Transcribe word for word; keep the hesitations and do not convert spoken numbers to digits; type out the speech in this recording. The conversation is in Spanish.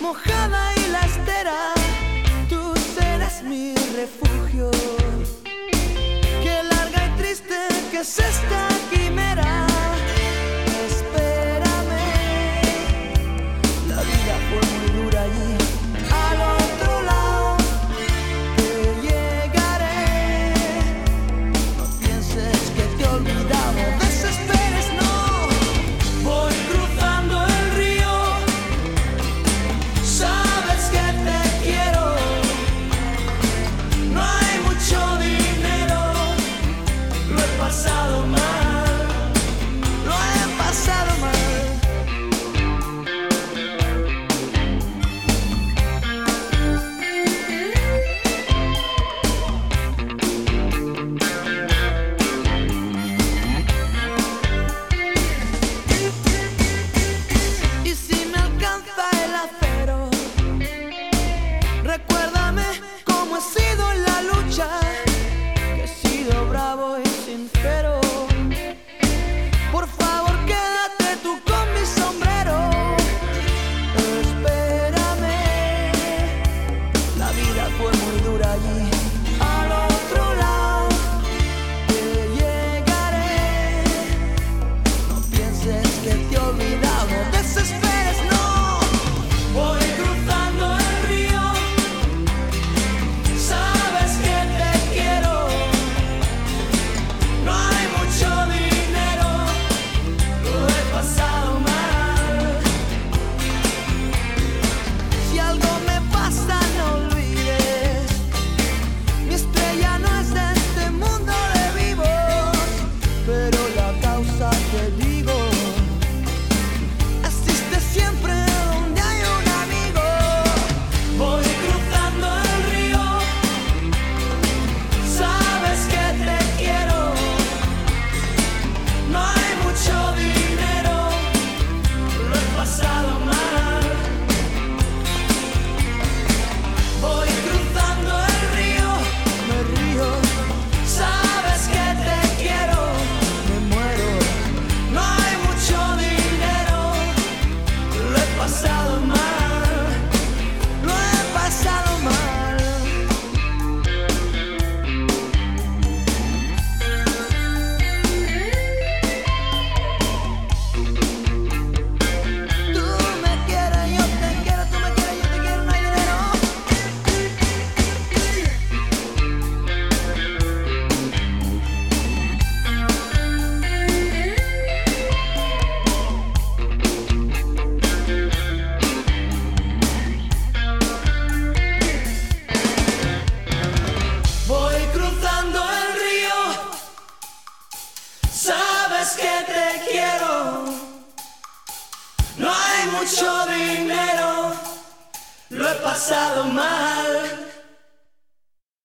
mojada y la estera, tú serás mi refugio. Qué larga y triste que es esta quimera. Espérame, la vida fue muy dura allí. Al otro lado que llegaré. No pienses que te he olvidado, desesperes, no. Voy cruzando el río, sabes que te quiero. No hay mucho dinero, lo he pasado mal, lo he pasado mal. Y si me alcanza el acero, recuérdame cómo he sido en la lucha, que he sido bravo y sincero. Por favor, quédate tú con mi sombrero. Espérame, la vida fue muy dura allí. Al otro lado que llegaré. No pienses que te he olvidado, desesperes, no. Voy cruzando el río, sabes que te quiero. No hay mucho dinero, lo he pasado mal. Si algo me pasa, no olvides, mi estrella no es de este mundo de vivos, pero la causa, te digo, existe siempre donde hay un amigo. Voy cruzando el río, sabes que te quiero. No hay mucho dinero, lo he pasado mal. Voy cruzando el río, me río, sabes que te quiero, me muero. No hay mucho dinero, lo he pasado mal, lo he pasado mal. Tú me quieres, yo te quiero, tú me quieres, yo te quiero, no hay dinero. Voy cruzando el río, sabes que te quiero. No hay mucho dinero, lo he pasado mal.